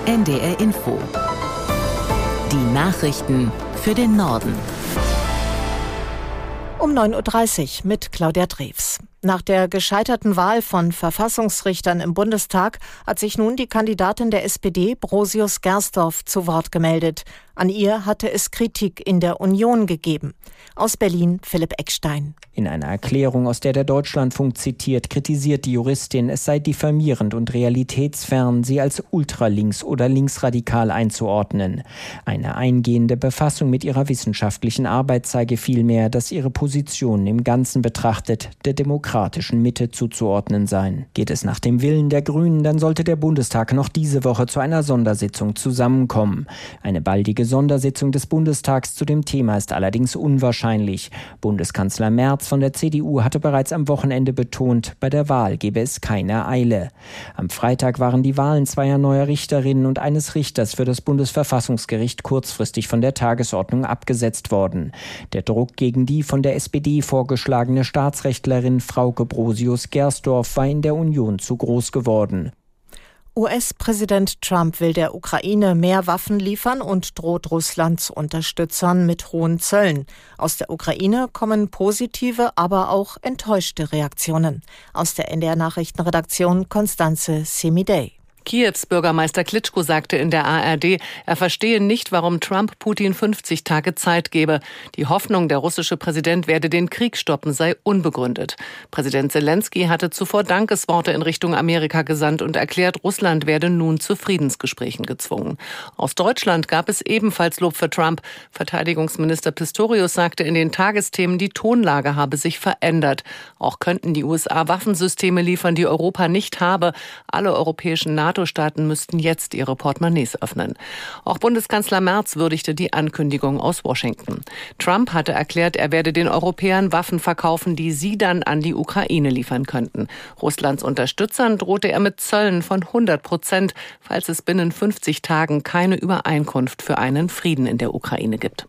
NDR Info. Die Nachrichten für den Norden. Um 9.30 Uhr mit Claudia Drews. Nach der gescheiterten Wahl von Verfassungsrichtern im Bundestag hat sich nun die Kandidatin der SPD, Brosius Gersdorf, zu Wort gemeldet. An ihr hatte es Kritik in der Union gegeben. Aus Berlin Philipp Eckstein. In einer Erklärung, aus der Deutschlandfunk zitiert, kritisiert die Juristin, es sei diffamierend und realitätsfern, sie als ultralinks oder linksradikal einzuordnen. Eine eingehende Befassung mit ihrer wissenschaftlichen Arbeit zeige vielmehr, dass ihre Positionen im Ganzen betrachtet der demokratischen Mitte zuzuordnen seien. Geht es nach dem Willen der Grünen, dann sollte der Bundestag noch diese Woche zu einer Sondersitzung zusammenkommen. Eine baldige Sondersitzung des Bundestags zu dem Thema ist allerdings unwahrscheinlich. Bundeskanzler Merz von der CDU hatte bereits am Wochenende betont, bei der Wahl gebe es keine Eile. Am Freitag waren die Wahlen zweier neuer Richterinnen und eines Richters für das Bundesverfassungsgericht kurzfristig von der Tagesordnung abgesetzt worden. Der Druck gegen die von der SPD vorgeschlagene Staatsrechtlerin Frauke Brosius Gersdorf war in der Union zu groß geworden. US-Präsident Trump will der Ukraine mehr Waffen liefern und droht Russlands Unterstützern mit hohen Zöllen. Aus der Ukraine kommen positive, aber auch enttäuschte Reaktionen. Aus der NDR-Nachrichtenredaktion Konstanze Semidey. Kiews Bürgermeister Klitschko sagte in der ARD, er verstehe nicht, warum Trump Putin 50 Tage Zeit gebe. Die Hoffnung, der russische Präsident werde den Krieg stoppen, sei unbegründet. Präsident Zelensky hatte zuvor Dankesworte in Richtung Amerika gesandt und erklärt, Russland werde nun zu Friedensgesprächen gezwungen. Aus Deutschland gab es ebenfalls Lob für Trump. Verteidigungsminister Pistorius sagte in den Tagesthemen, die Tonlage habe sich verändert. Auch könnten die USA Waffensysteme liefern, die Europa nicht habe. Alle europäischen NATO-Staaten müssten jetzt ihre Portemonnaies öffnen. Auch Bundeskanzler Merz würdigte die Ankündigung aus Washington. Trump hatte erklärt, er werde den Europäern Waffen verkaufen, die sie dann an die Ukraine liefern könnten. Russlands Unterstützern drohte er mit Zöllen von 100%, falls es binnen 50 Tagen keine Übereinkunft für einen Frieden in der Ukraine gibt.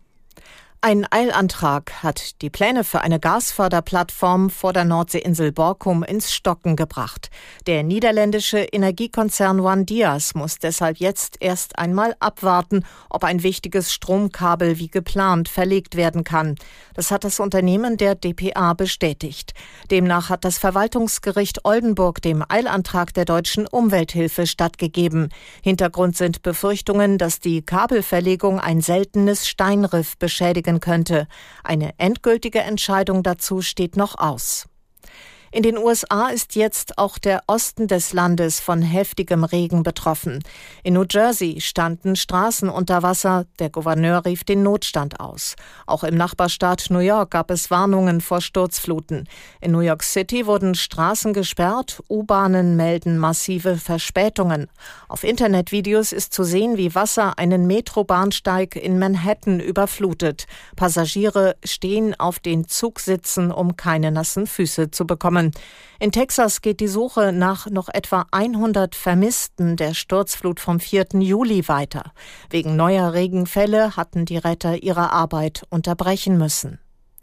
Ein Eilantrag hat die Pläne für eine Gasförderplattform vor der Nordseeinsel Borkum ins Stocken gebracht. Der niederländische Energiekonzern OneDias muss deshalb jetzt erst einmal abwarten, ob ein wichtiges Stromkabel wie geplant verlegt werden kann. Das hat das Unternehmen der dpa bestätigt. Demnach hat das Verwaltungsgericht Oldenburg dem Eilantrag der deutschen Umwelthilfe stattgegeben. Hintergrund sind Befürchtungen, dass die Kabelverlegung ein seltenes Steinriff beschädigen könnte. Eine endgültige Entscheidung dazu steht noch aus. In den USA ist jetzt auch der Osten des Landes von heftigem Regen betroffen. In New Jersey standen Straßen unter Wasser. Der Gouverneur rief den Notstand aus. Auch im Nachbarstaat New York gab es Warnungen vor Sturzfluten. In New York City wurden Straßen gesperrt. U-Bahnen melden massive Verspätungen. Auf Internetvideos ist zu sehen, wie Wasser einen Metrobahnsteig in Manhattan überflutet. Passagiere stehen auf den Zugsitzen, um keine nassen Füße zu bekommen. In Texas geht die Suche nach noch etwa 100 Vermissten der Sturzflut vom 4. Juli weiter. Wegen neuer Regenfälle hatten die Retter ihre Arbeit unterbrechen müssen.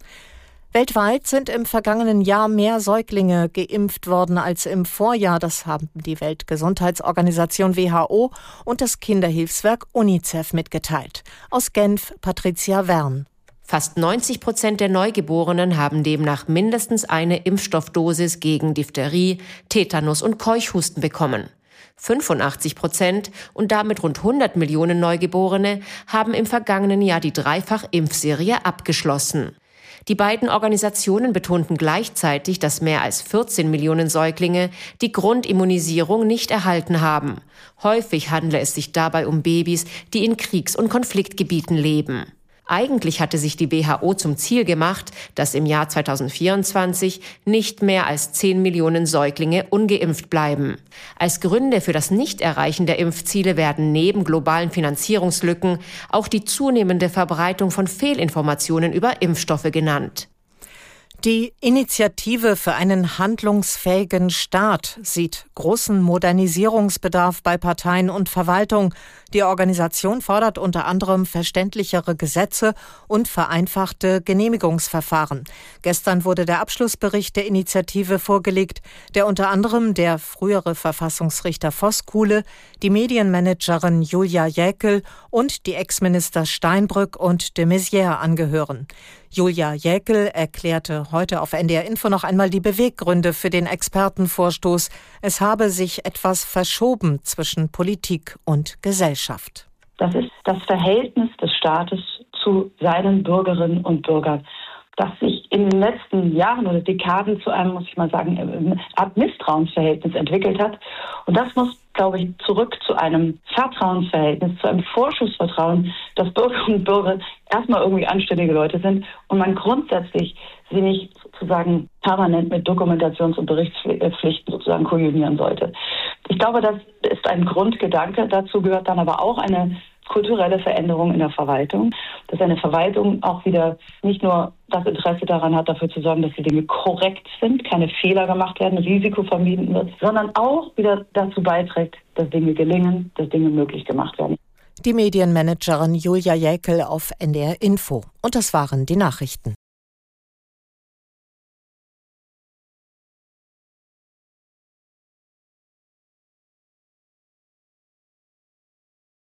Weltweit sind im vergangenen Jahr mehr Säuglinge geimpft worden als im Vorjahr. Das haben die Weltgesundheitsorganisation WHO und das Kinderhilfswerk UNICEF mitgeteilt. Aus Genf Patricia Wern. Fast 90% der Neugeborenen haben demnach mindestens eine Impfstoffdosis gegen Diphtherie, Tetanus und Keuchhusten bekommen. 85% und damit rund 100 Millionen Neugeborene haben im vergangenen Jahr die Dreifach-Impfserie abgeschlossen. Die beiden Organisationen betonten gleichzeitig, dass mehr als 14 Millionen Säuglinge die Grundimmunisierung nicht erhalten haben. Häufig handle es sich dabei um Babys, die in Kriegs- und Konfliktgebieten leben. Eigentlich hatte sich die WHO zum Ziel gemacht, dass im Jahr 2024 nicht mehr als 10 Millionen Säuglinge ungeimpft bleiben. Als Gründe für das Nichterreichen der Impfziele werden neben globalen Finanzierungslücken auch die zunehmende Verbreitung von Fehlinformationen über Impfstoffe genannt. Die Initiative für einen handlungsfähigen Staat sieht großen Modernisierungsbedarf bei Parteien und Verwaltung. Die Organisation fordert unter anderem verständlichere Gesetze und vereinfachte Genehmigungsverfahren. Gestern wurde der Abschlussbericht der Initiative vorgelegt, der unter anderem der frühere Verfassungsrichter Voskuhle, die Medienmanagerin Julia Jäkel und die Ex-Minister Steinbrück und de Maizière angehören. Julia Jäkel erklärte heute auf NDR Info noch einmal die Beweggründe für den Expertenvorstoß. Es habe sich etwas verschoben zwischen Politik und Gesellschaft. Das ist das Verhältnis des Staates zu seinen Bürgerinnen und Bürgern, das sich in den letzten Jahren oder Dekaden zu einem, muss ich mal sagen, eine Art Misstrauensverhältnis entwickelt hat. Und das muss, glaube ich, zurück zu einem Vertrauensverhältnis, zu einem Vorschussvertrauen, dass Bürgerinnen und Bürger erstmal irgendwie anständige Leute sind und man grundsätzlich sie nicht sozusagen permanent mit Dokumentations- und Berichtspflichten sozusagen kujonieren sollte. Ich glaube, das ist ein Grundgedanke. Dazu gehört dann aber auch eine kulturelle Veränderung in der Verwaltung, dass eine Verwaltung auch wieder nicht nur das Interesse daran hat, dafür zu sorgen, dass die Dinge korrekt sind, keine Fehler gemacht werden, Risiko vermieden wird, sondern auch wieder dazu beiträgt, dass Dinge gelingen, dass Dinge möglich gemacht werden. Die Medienmanagerin Julia Jäkel auf NDR Info. Und das waren die Nachrichten.